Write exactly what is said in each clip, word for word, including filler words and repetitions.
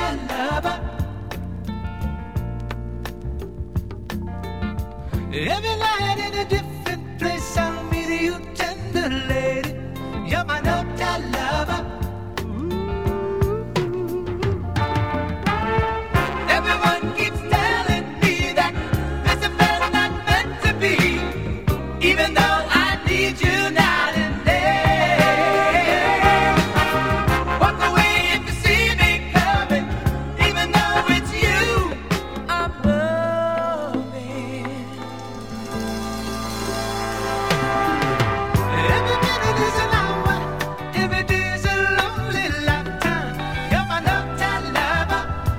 that lover. Every night in a different place, I'll meet you, tender lady. You're my no-doubt lover. Everyone keeps telling me that this affair's not meant to be, even though I need you night and day. Walk away if you see me coming, even though it's you I'm loving. Every minute is an hour, every day is a lonely lifetime. You're my no-doubt lover.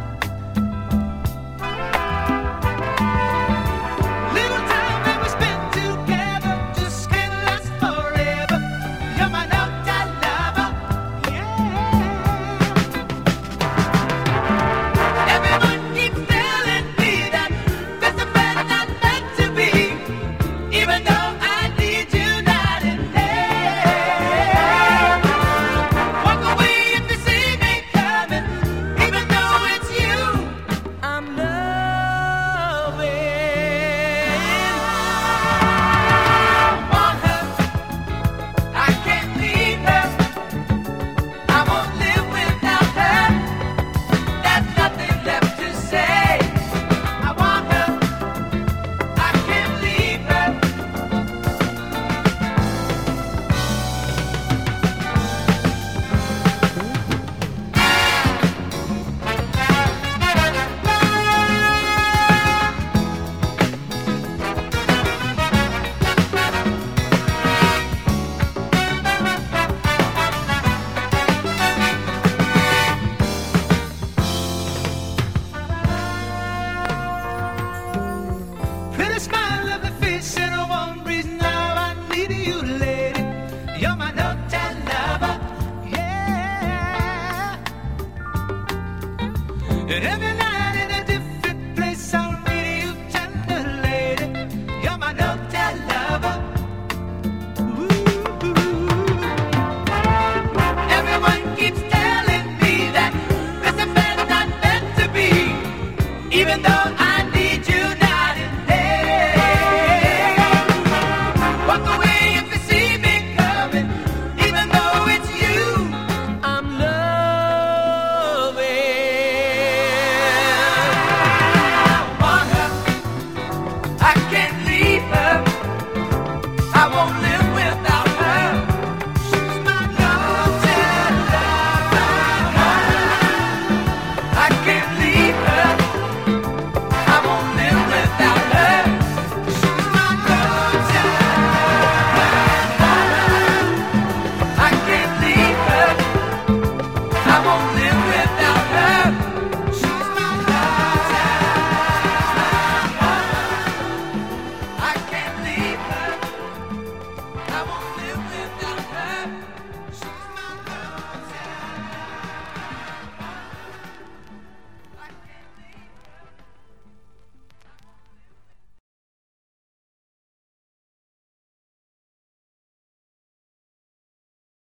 Little time that we spent together just can't last forever. You're my no-doubt lover. Yeah. Everyone keeps telling me that this affair's not meant to be, even though I need you night and day. Walk away if you see me coming, even though it's you I'm loving. I want her, I can't leave her. I won't live without her. There's nothing left to say. I want her, I can't leave her. Pretty smile, lovely face, and a warm breeze. Now I need you, lady. You're my no-doubt lover. Yeah. And every night in a different place, I'll meet you, tender lady. You're my no-doubt lover. Ooh. Everyone keeps telling me that this affair's not meant to be, even though I